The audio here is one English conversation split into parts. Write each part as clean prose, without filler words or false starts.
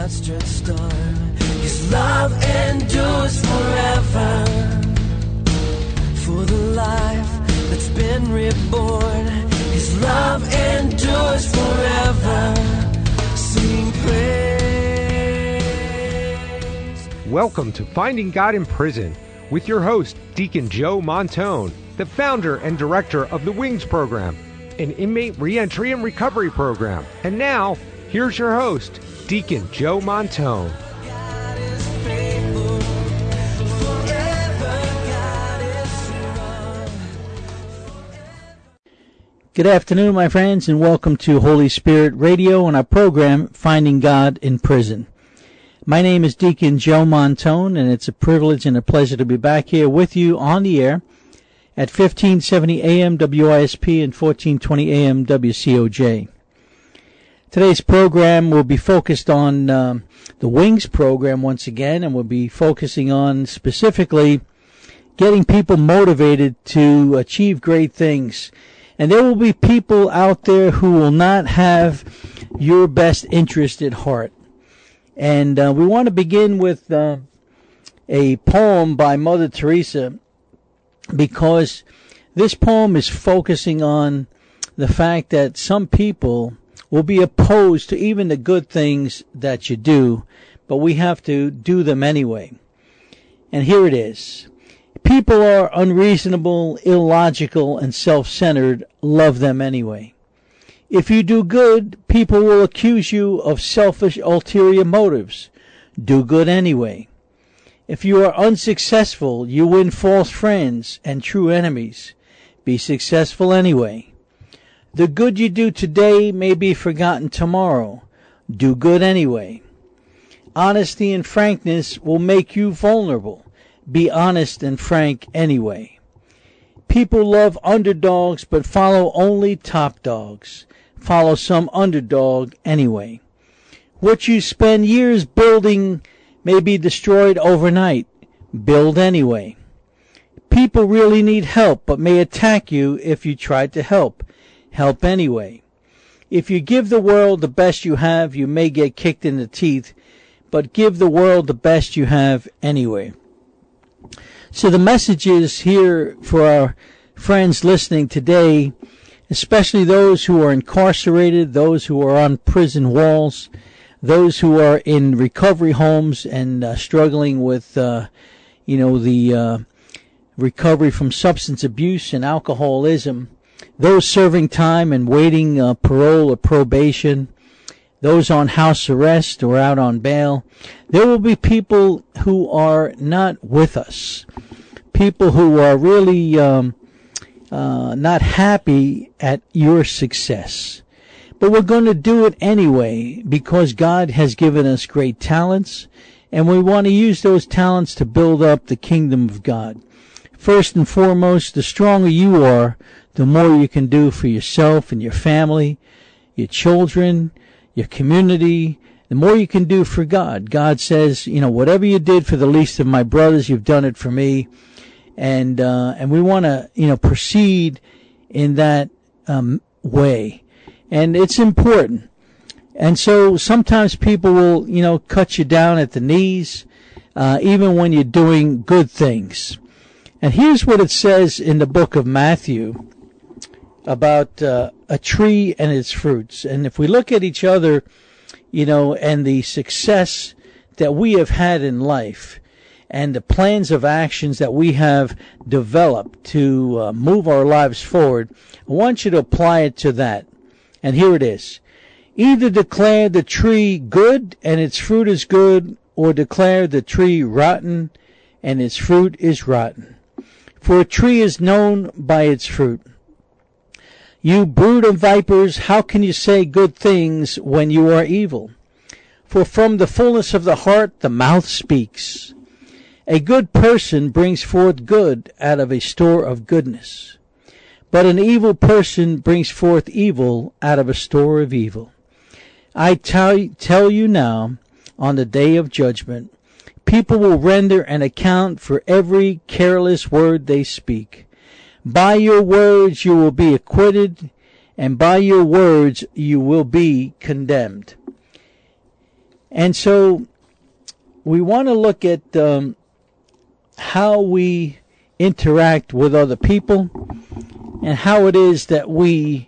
outstretched arm. His love endures forever. For the life that's been reborn, His love endures forever. Sing praise. Welcome to Finding God in Prison with your host, Deacon Joe Montone, the founder and director of the WINGS program, an inmate reentry and recovery program. And now, here's your host, Deacon Joe Montone. God is faithful, forever God is strong. Good afternoon, my friends, and welcome to Holy Spirit Radio and our program, Finding God in Prison. My name is Deacon Joe Montone, and it's a privilege and a pleasure to be back here with you on the air at 1570 AM WISP and 1420 AM WCOJ. Today's program will be focused on the WINGS program once again, and we'll be focusing on specifically getting people motivated to achieve great things. And there will be people out there who will not have your best interest at heart. And we want to begin with a poem by Mother Teresa, because this poem is focusing on the fact that some people will be opposed to even the good things that you do, but we have to do them anyway. And here it is. People are unreasonable, illogical, and self-centered. Love them anyway. If you do good, people will accuse you of selfish, ulterior motives. Do good anyway. If you are unsuccessful, you win false friends and true enemies. Be successful anyway. The good you do today may be forgotten tomorrow. Do good anyway. Honesty and frankness will make you vulnerable. Be honest and frank anyway. People love underdogs but follow only top dogs. Follow some underdog anyway. What you spend years building may be destroyed overnight. Build anyway. People really need help but may attack you if you try to help. Help anyway. If you give the world the best you have, you may get kicked in the teeth, but give the world the best you have anyway. So the message is here for our friends listening today, especially those who are incarcerated, those who are on prison walls, those who are in recovery homes and struggling with, the recovery from substance abuse and alcoholism, those serving time and waiting parole or probation, those on house arrest or out on bail. There will be people who are not with us, people who are really not happy at your success. But we're going to do it anyway because God has given us great talents, and we want to use those talents to build up the kingdom of God. First and foremost, the stronger you are, the more you can do for yourself and your family, your children, your community, the more you can do for God. God says, whatever you did for the least of my brothers, you've done it for me. And we want to, proceed in that way. And it's important. And so sometimes people will, cut you down at the knees, even when you're doing good things. And here's what it says in the book of Matthew about a tree and its fruits. And if we look at each other, and the success that we have had in life, and the plans of actions that we have developed to move our lives forward, I want you to apply it to that. And here it is. Either declare the tree good and its fruit is good, or declare the tree rotten and its fruit is rotten. For a tree is known by its fruit. You brood of vipers, how can you say good things when you are evil? For from the fullness of the heart the mouth speaks. A good person brings forth good out of a store of goodness, but an evil person brings forth evil out of a store of evil. I tell you now, on the day of judgment, people will render an account for every careless word they speak. By your words you will be acquitted, and by your words you will be condemned. And so we want to look at how we interact with other people and how it is that we,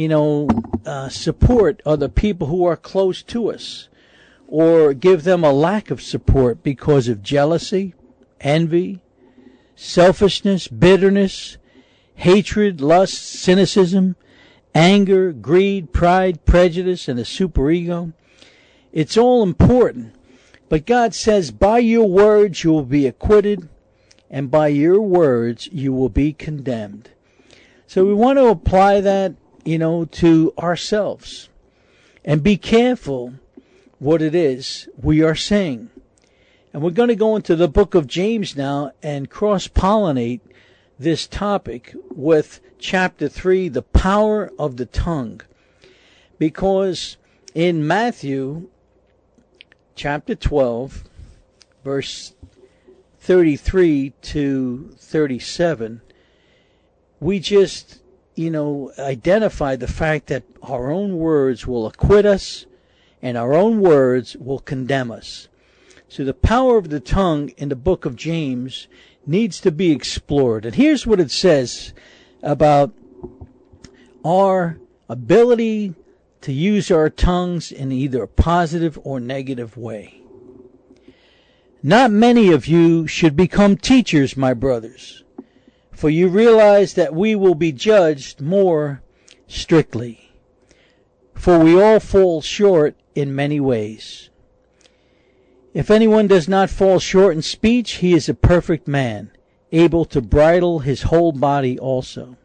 support other people who are close to us, or give them a lack of support because of jealousy, envy, selfishness, bitterness, hatred, lust, cynicism, anger, greed, pride, prejudice, and a superego. It's all important. But God says, by your words you will be acquitted, and by your words you will be condemned. So we want to apply that, to ourselves. And be careful what it is we are saying. And we're going to go into the book of James now and cross-pollinate this topic with chapter 3, the power of the tongue. Because in Matthew chapter 12, verse 33 to 37, we just, identify the fact that our own words will acquit us and our own words will condemn us. So the power of the tongue in the book of James needs to be explored. And here's what it says about our ability to use our tongues in either a positive or negative way. Not many of you should become teachers, my brothers, for you realize that we will be judged more strictly. For we all fall short in many ways. If anyone does not fall short in speech, he is a perfect man, able to bridle his whole body also.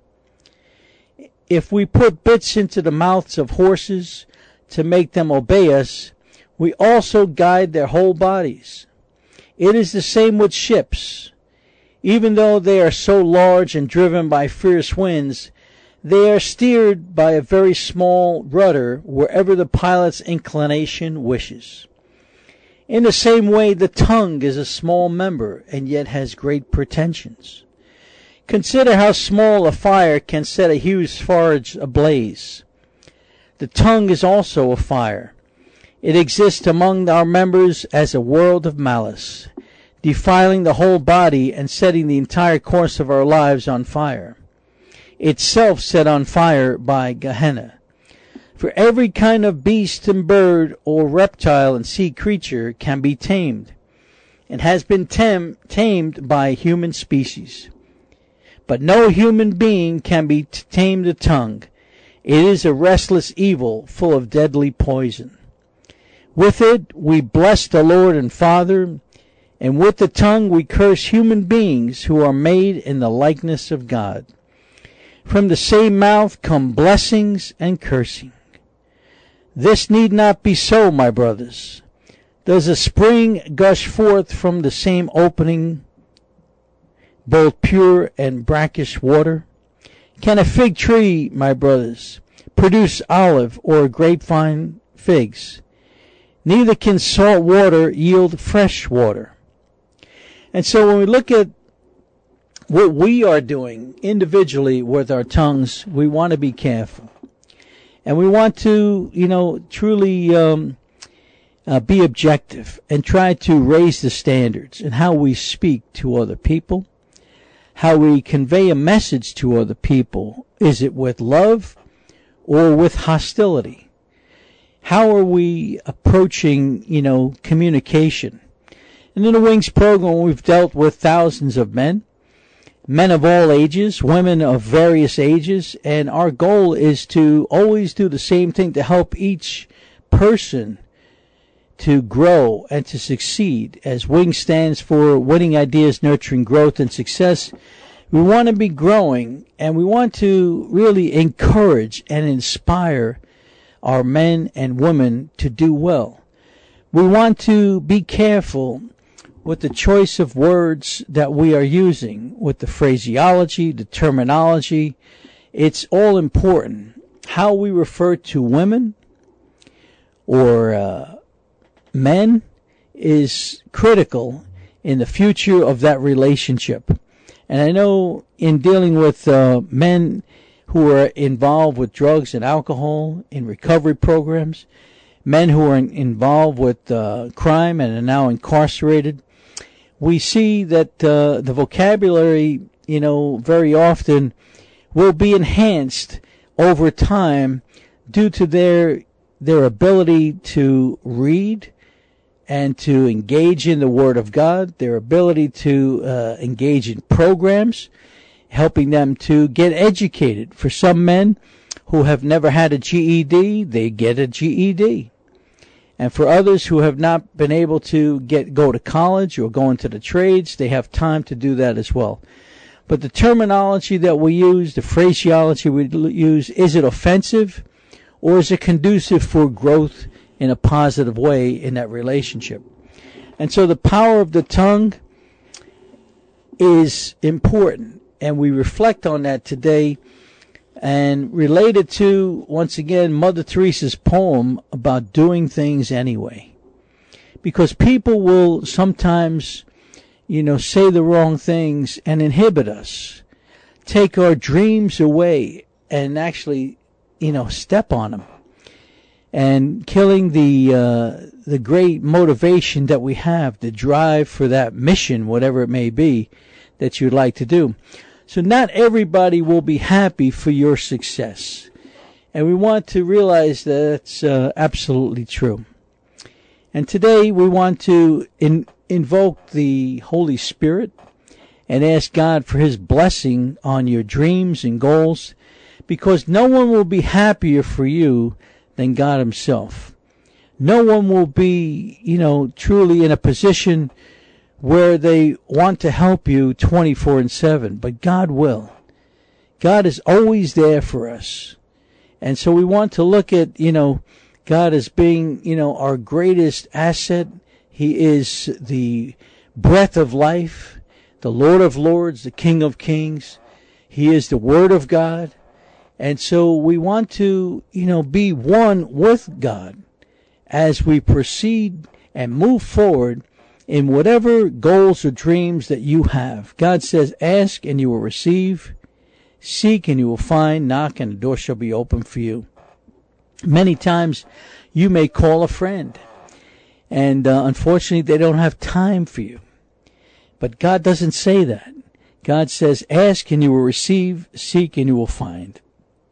If we put bits into the mouths of horses to make them obey us, we also guide their whole bodies. It is the same with ships. Even though they are so large and driven by fierce winds, they are steered by a very small rudder wherever the pilot's inclination wishes. In the same way, the tongue is a small member and yet has great pretensions. Consider how small a fire can set a huge forest ablaze. The tongue is also a fire. It exists among our members as a world of malice, defiling the whole body and setting the entire course of our lives on fire. Itself set on fire by Gehenna. For every kind of beast and bird or reptile and sea creature can be tamed, and has been tamed by human species. But no human being can be tamed the tongue. It is a restless evil full of deadly poison. With it we bless the Lord and Father, and with the tongue we curse human beings who are made in the likeness of God. From the same mouth come blessings and cursing. This need not be so, my brothers. Does a spring gush forth from the same opening, both pure and brackish water? Can a fig tree, my brothers, produce olive or grapevine figs? Neither can salt water yield fresh water. And so when we look at what we are doing individually with our tongues, we want to be careful. And we want to, truly be objective and try to raise the standards in how we speak to other people, how we convey a message to other people. Is it with love or with hostility? How are we approaching, communication? And in the Wings program, we've dealt with thousands of men of all ages, women of various ages, and our goal is to always do the same thing to help each person to grow and to succeed. As Wings stands for Winning Ideas, Nurturing Growth and Success, we want to be growing, and we want to really encourage and inspire our men and women to do well. We want to be careful with the choice of words that we are using, with the phraseology, the terminology. It's all important. How we refer to women or men is critical in the future of that relationship. And I know in dealing with men who are involved with drugs and alcohol in recovery programs, men who are involved with crime and are now incarcerated. We see that the vocabulary, very often will be enhanced over time due to their ability to read and to engage in the Word of God, their ability to engage in programs, helping them to get educated. For some men who have never had a GED, they get a GED. And for others who have not been able to go to college or go into the trades, they have time to do that as well. But the terminology that we use, the phraseology we use, is it offensive or is it conducive for growth in a positive way in that relationship? And so the power of the tongue is important, and we reflect on that today and related to, once again, Mother Teresa's poem about doing things anyway. Because people will sometimes, say the wrong things and inhibit us, take our dreams away and actually, step on them, and killing the great motivation that we have, the drive for that mission, whatever it may be, that you'd like to do. So not everybody will be happy for your success. And we want to realize that that's absolutely true. And today we want to invoke the Holy Spirit and ask God for His blessing on your dreams and goals, because no one will be happier for you than God Himself. No one will be, truly in a position where they want to help you 24/7, but God will. God is always there for us. And so we want to look at, God as being, our greatest asset. He is the breath of life, the Lord of Lords, the King of Kings. He is the Word of God. And so we want to, be one with God as we proceed and move forward in whatever goals or dreams that you have. God says, ask and you will receive, seek and you will find, knock and the door shall be open for you. Many times you may call a friend, and unfortunately they don't have time for you. But God doesn't say that. God says, ask and you will receive, seek and you will find.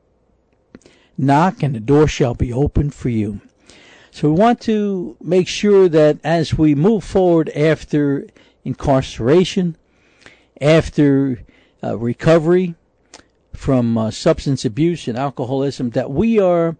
Knock and the door shall be open for you. So we want to make sure that as we move forward after incarceration, after recovery from substance abuse and alcoholism, that we are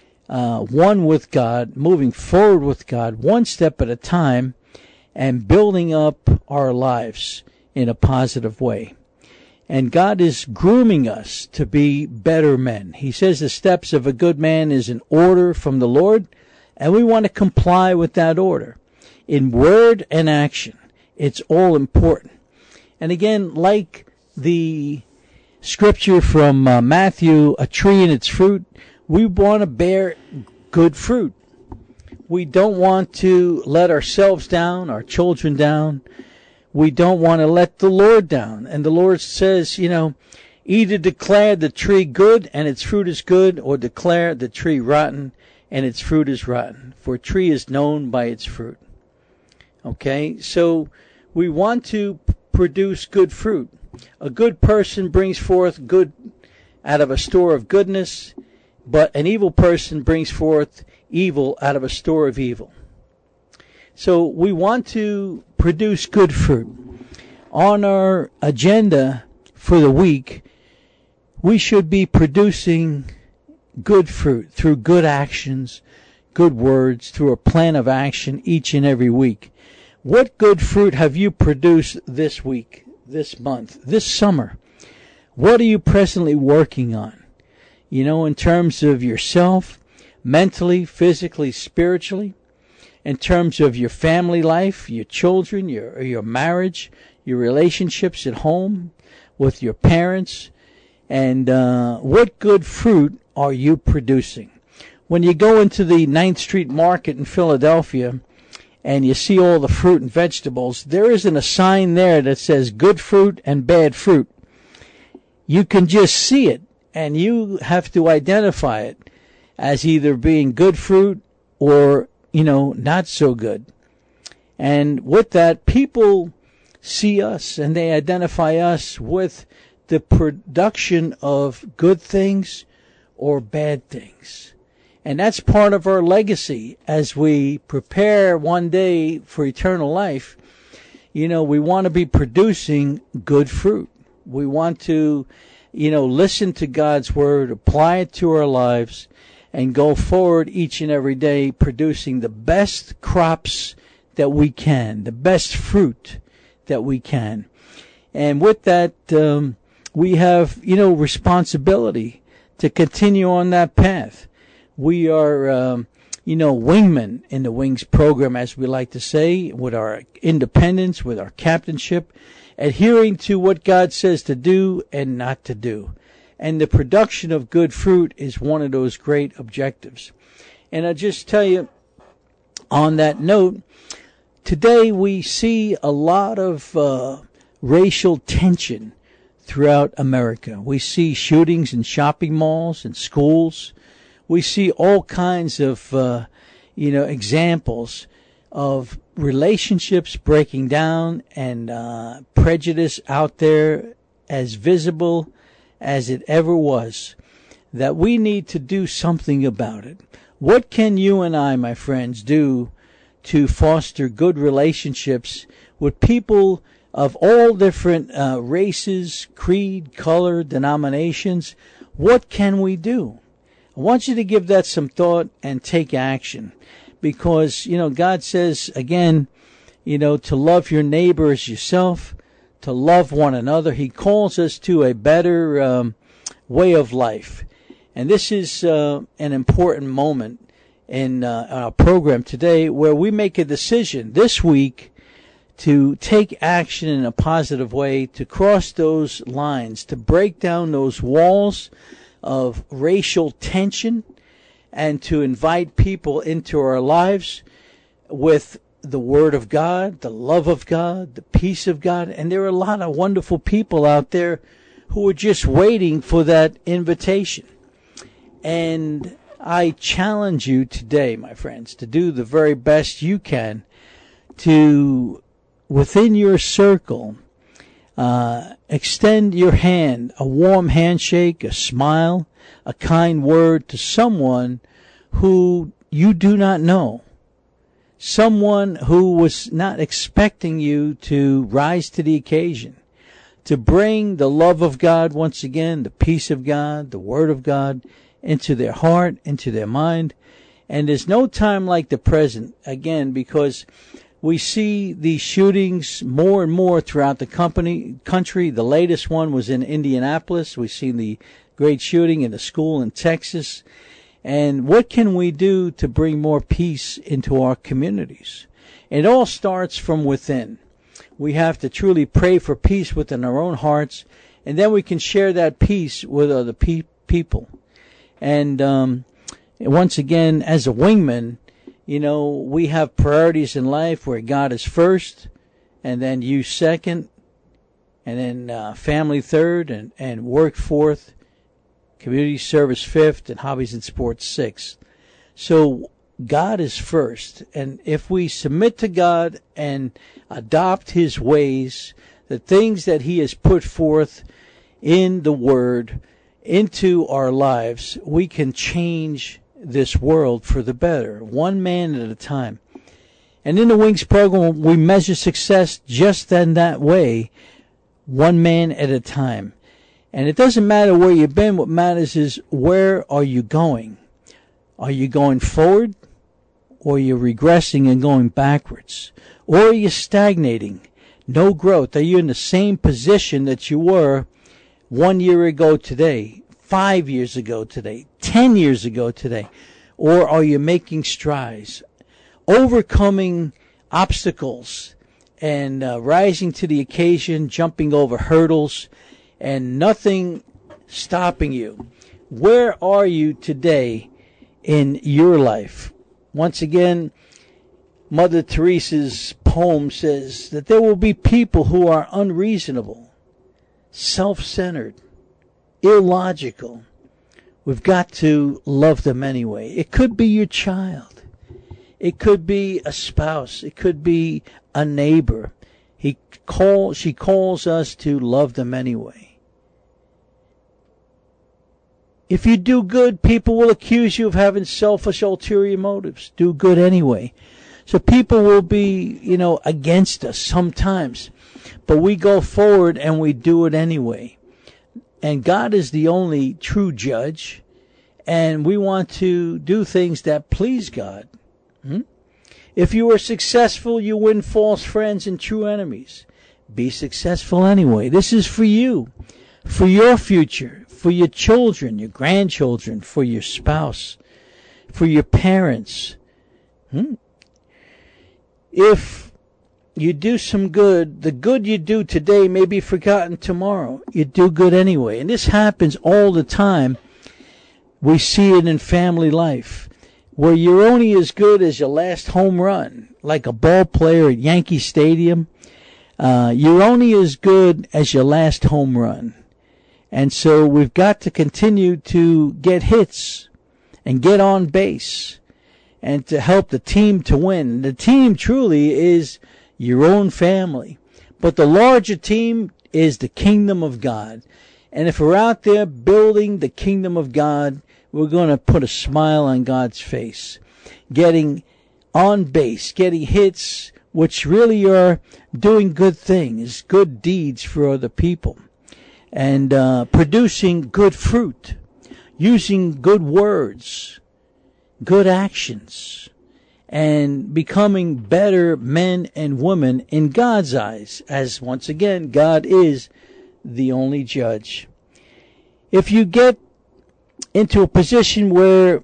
one with God, moving forward with God, one step at a time, and building up our lives in a positive way. And God is grooming us to be better men. He says the steps of a good man is an order from the Lord, and we want to comply with that order in word and action. It's all important. And again, like the scripture from Matthew, a tree and its fruit, we want to bear good fruit. We don't want to let ourselves down, our children down. We don't want to let the Lord down. And the Lord says, either declare the tree good and its fruit is good, or declare the tree rotten and its fruit is rotten. For a tree is known by its fruit. Okay, so we want to produce good fruit. A good person brings forth good out of a store of goodness, but an evil person brings forth evil out of a store of evil. So we want to produce good fruit. On our agenda for the week, we should be producing good fruit through good actions, good words, through a plan of action each and every week. What good fruit have you produced this week, this month, this summer? What are you presently working on? In terms of yourself, mentally, physically, spiritually, in terms of your family life, your children, your marriage, your relationships at home with your parents, and what good fruit are you producing? When you go into the 9th Street Market in Philadelphia and you see all the fruit and vegetables, there isn't a sign there that says good fruit and bad fruit. You can just see it, and you have to identify it as either being good fruit or, not so good. And with that, people see us and they identify us with the production of good things or bad things. And that's part of our legacy as we prepare one day for eternal life. We want to be producing good fruit. We want to, listen to God's word, apply it to our lives, and go forward each and every day producing the best crops that we can, the best fruit that we can. And with that, we have, responsibility to continue on that path. We are, wingmen in the Wings program, as we like to say, with our independence, with our captainship, adhering to what God says to do and not to do. And the production of good fruit is one of those great objectives. And I'll just tell you, on that note, today we see a lot of racial tension throughout America. We see shootings in shopping malls and schools. We see all kinds of, examples of relationships breaking down and prejudice out there as visible as it ever was, that we need to do something about it. What can you and I, my friends, do to foster good relationships with people of all different races, creed, color, denominations? What can we do? I want you to give that some thought and take action, because, God says, again, to love your neighbor as yourself, to love one another. He calls us to a better way of life. And this is an important moment in our program today, where we make a decision this week to take action in a positive way, to cross those lines, to break down those walls of racial tension, and to invite people into our lives with the Word of God, the love of God, the peace of God. And there are a lot of wonderful people out there who are just waiting for that invitation. And I challenge you today, my friends, to do the very best you can to, within your circle, extend your hand, a warm handshake, a smile, a kind word to someone who you do not know. Someone who was not expecting you to rise to the occasion, to bring the love of God once again, the peace of God, the Word of God into their heart, into their mind. And there's no time like the present, again, because we see these shootings more and more throughout the country. The latest one was in Indianapolis. We've seen the great shooting in a school in Texas. And what can we do to bring more peace into our communities? It all starts from within. We have to truly pray for peace within our own hearts, and then we can share that peace with other people. And once again, as a wingman, we have priorities in life where God is first, and then you second, and then family third, and work fourth, community service fifth, and hobbies and sports sixth. So God is first. And if we submit to God and adopt His ways, the things that He has put forth in the Word into our lives, we can change this world for the better, one man at a time. And in the Wings program, we measure success just in that way, one man at a time. And it doesn't matter where you've been. What matters is, where are you going? Are you going forward? Or are you regressing and going backwards? Or are you stagnating? No growth. Are you in the same position that you were 1 year ago today, 5 years ago today, 10 years ago today? Or are you making strides, overcoming obstacles, and rising to the occasion, jumping over hurdles, and nothing stopping you? Where are you today in your life? Once again, Mother Teresa's poem says that there will be people who are unreasonable, self-centered, illogical. We've got to love them anyway. It could be your child. It could be a spouse. It could be a neighbor. She calls us to love them anyway. If you do good, people will accuse you of having selfish, ulterior motives. Do good anyway. So people will be, against us sometimes. But we go forward and we do it anyway. And God is the only true judge. And we want to do things that please God. If you are successful, you win false friends and true enemies. Be successful anyway. This is for you, for your future, for your children, your grandchildren, for your spouse, for your parents. If you do some good, the good you do today may be forgotten tomorrow. You do good anyway. And this happens all the time. We see it in family life, where you're only as good as your last home run, like a ball player at Yankee Stadium. You're only as good as your last home run. And so we've got to continue to get hits and get on base and to help the team to win. The team truly is your own family. But the larger team is the kingdom of God. And if we're out there building the kingdom of God, we're going to put a smile on God's face. Getting on base, getting hits, which really are doing good things, good deeds for other people. And producing good fruit, using good words, good actions, and becoming better men and women in God's eyes, as once again, God is the only judge. If you get into a position where,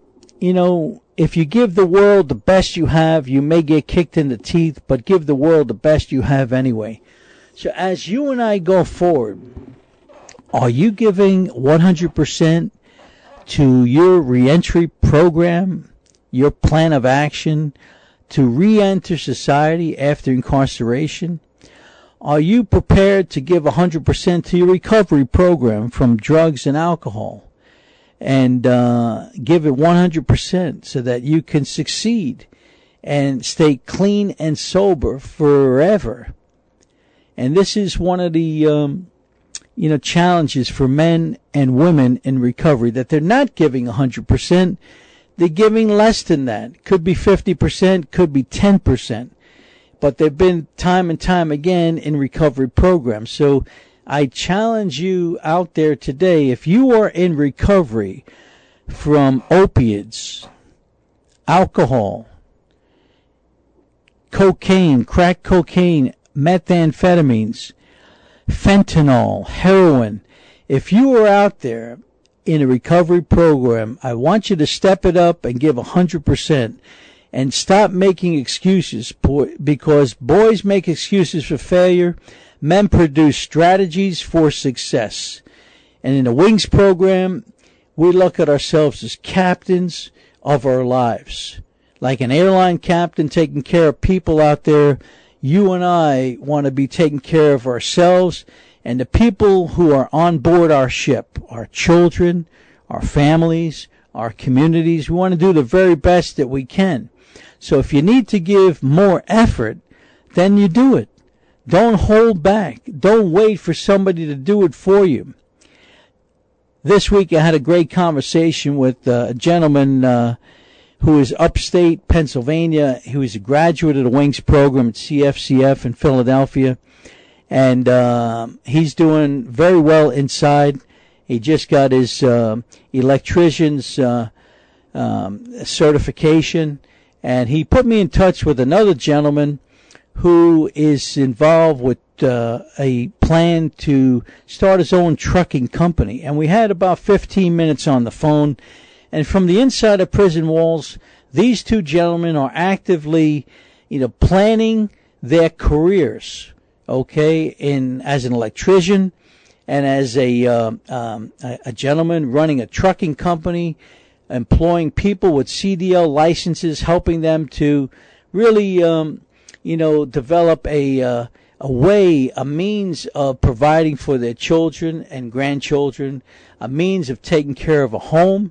if you give the world the best you have, you may get kicked in the teeth, but give the world the best you have anyway. So as you and I go forward, are you giving 100% to your reentry program, your plan of action to re-enter society after incarceration? Are you prepared to give 100% to your recovery program from drugs and alcohol? And give it 100% so that you can succeed and stay clean and sober forever. And this is one of the challenges for men and women in recovery, that they're not giving 100%. They're giving less than that. Could be 50%, could be 10%. But they've been time and time again in recovery programs. So I challenge you out there today, if you are in recovery from opiates, alcohol, cocaine, crack cocaine, methamphetamines, fentanyl, heroin, if you are out there in a recovery program, I want you to step it up and give 100%. And stop making excuses, because boys make excuses for failure. Men produce strategies for success. And in the Wings program, we look at ourselves as captains of our lives. Like an airline captain taking care of people out there, you and I want to be taking care of ourselves and the people who are on board our ship, our children, our families, our communities. We want to do the very best that we can. So if you need to give more effort, then you do it. Don't hold back. Don't wait for somebody to do it for you. This week I had a great conversation with a gentleman who is upstate Pennsylvania. He was a graduate of the Wings program at CFCF in Philadelphia. And he's doing very well inside. He just got his electrician's certification. And he put me in touch with another gentleman who is involved with a plan to start his own trucking company. And we had about 15 minutes on the phone. And from the inside of prison walls, these two gentlemen are actively, planning their careers, okay, as an electrician and as a gentleman running a trucking company, employing people with CDL licenses, helping them to really, develop a means of providing for their children and grandchildren, a means of taking care of a home,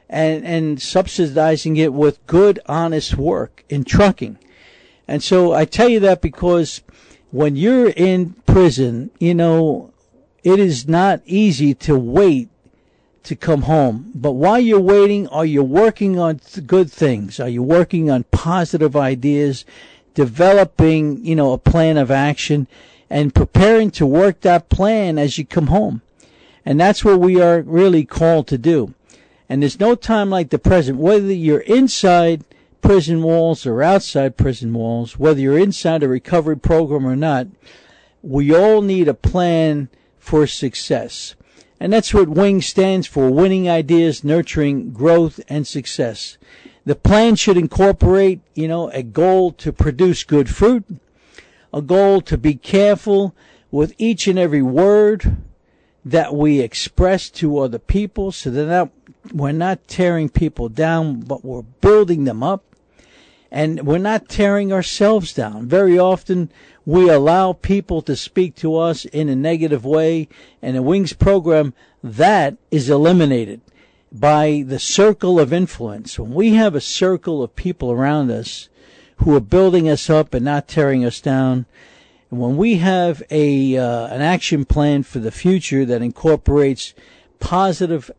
and subsidizing it with good, honest work in trucking. And so I tell you that because when you're in prison, you know, it is not easy to wait to come home. But while you're waiting, are you working on good things? Are you working on positive ideas, developing, you know, a plan of action, and preparing to work that plan as you come home? And that's what we are really called to do. And there's no time like the present, whether you're inside prison walls or outside prison walls, whether you're inside a recovery program or not, we all need a plan for success. And that's what WING stands for: winning ideas, nurturing growth and success. The plan should incorporate, you know, a goal to produce good fruit, a goal to be careful with each and every word that we express to other people, so that we're not tearing people down, but we're building them up. And we're not tearing ourselves down. Very often we allow people to speak to us in a negative way, and the WINGS program, that is eliminated by the circle of influence. When we have a circle of people around us who are building us up and not tearing us down, and when we have an action plan for the future that incorporates positive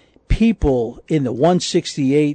people in the 168,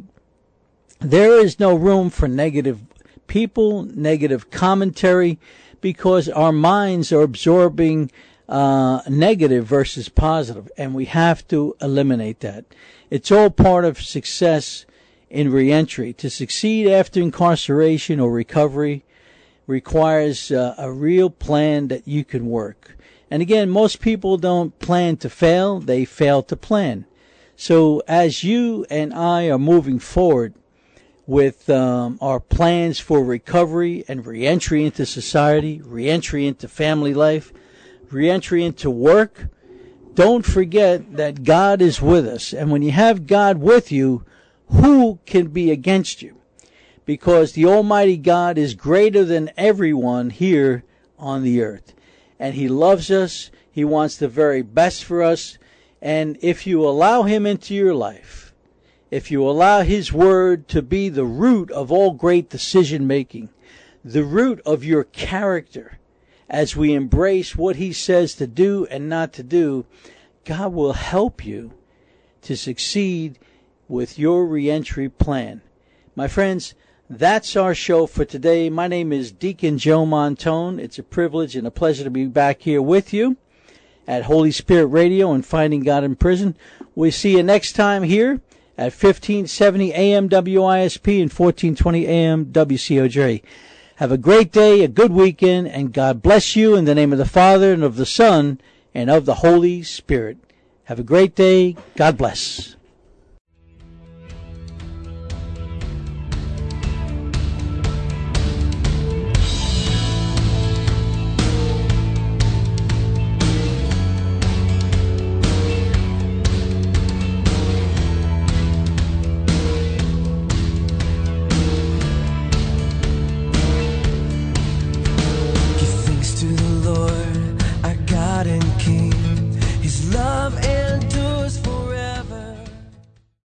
there is no room for negative people, negative commentary, because our minds are absorbing negative versus positive, and we have to eliminate that. It's all part of success in reentry. To succeed after incarceration or recovery requires a real plan that you can work. And again, most people don't plan to fail, they fail to plan. So as you and I are moving forward with our plans for recovery and reentry into society, reentry into family life, reentry into work, don't forget that God is with us. And when you have God with you, who can be against you? Because the Almighty God is greater than everyone here on the earth. And He loves us. He wants the very best for us. And if you allow Him into your life, if you allow His Word to be the root of all great decision making, the root of your character, as we embrace what He says to do and not to do, God will help you to succeed with your reentry plan. My friends, that's our show for today. My name is Deacon Joe Montone. It's a privilege and a pleasure to be back here with you at Holy Spirit Radio and Finding God in Prison. We'll see you next time here at 1570 AM WISP and 1420 AM WCOJ. Have a great day, a good weekend, and God bless you in the name of the Father and of the Son and of the Holy Spirit. Have a great day. God bless.